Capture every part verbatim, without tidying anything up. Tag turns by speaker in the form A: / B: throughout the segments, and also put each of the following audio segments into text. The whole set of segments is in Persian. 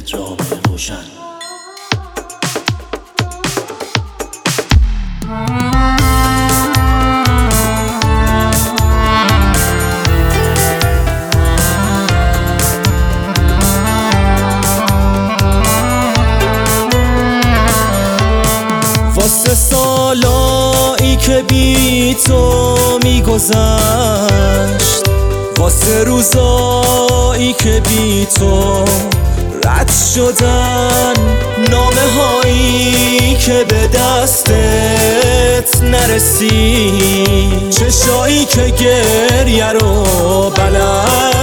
A: راه روشن.
B: واسه سالایی که بی تو میگذشت، واسه روزایی که بی تو رد شدن، نامه هایی که به دستت نرسید، چشایی که گریه رو بلد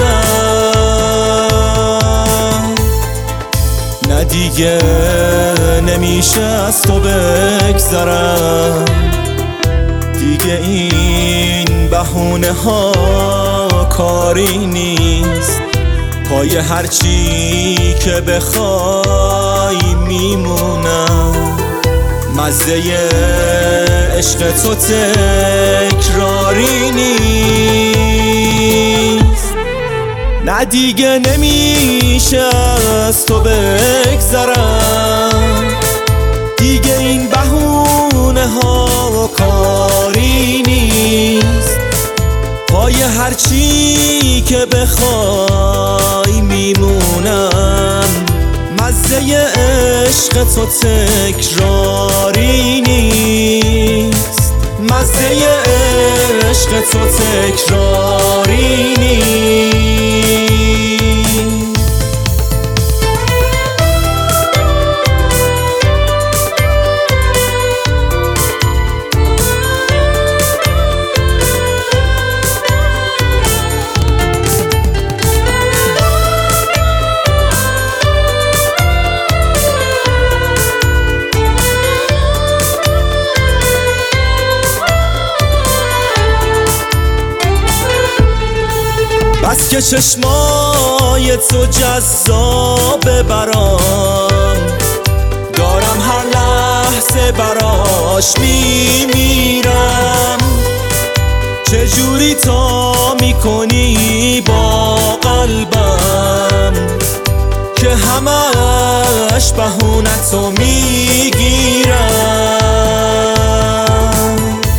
B: شدن. نه دیگه نمیشه از تو بگذرم، دیگه این بهونه ها کاری نیست، پای هرچی که بخوای میمونم. مزه عشق تو تکراری نیست، نه دیگه نمیشه از تو بگذرم، دیگه این بهونه ها کاری نیست، پای هرچی که بخوای میمونم. مزه عشق تو تکراری نیست، مزه عشق تو تکراری نیست. بس که چشمای تو جذابه برام، دارم هر لحظه براش میمیرم. چجوری تا میکنی با قلبم که همش بهونتو میگیرم.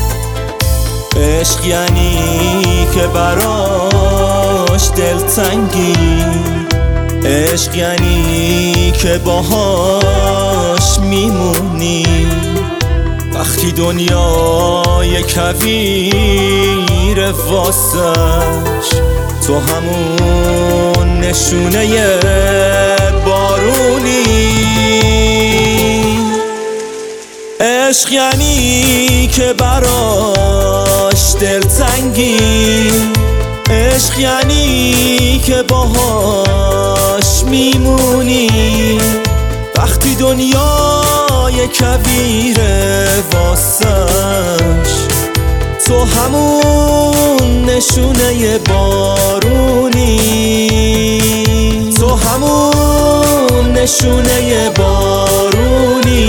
B: عشق یعنی که براش دلتنگی، عشق یعنی که باهاش میمونی. وقتی دنیای کویر واسش تو همون نشونه بارونی. عشق یعنی که براش دلتنگی، عشق یعنی که باهاش میمونی. وقتی دنیای کویر واسش تو همون نشونه بارونی، تو همون نشونه بارونی.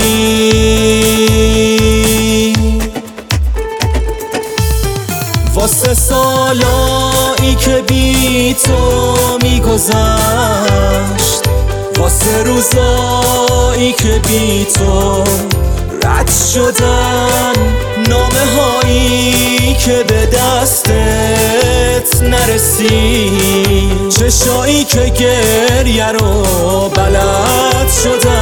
B: واسه سالایی که بی تو میگذشت، واسه روزایی که بی تو رد شدن، نامه هایی که به دستت نرسید، چشایی که گریه رو بلد شدن.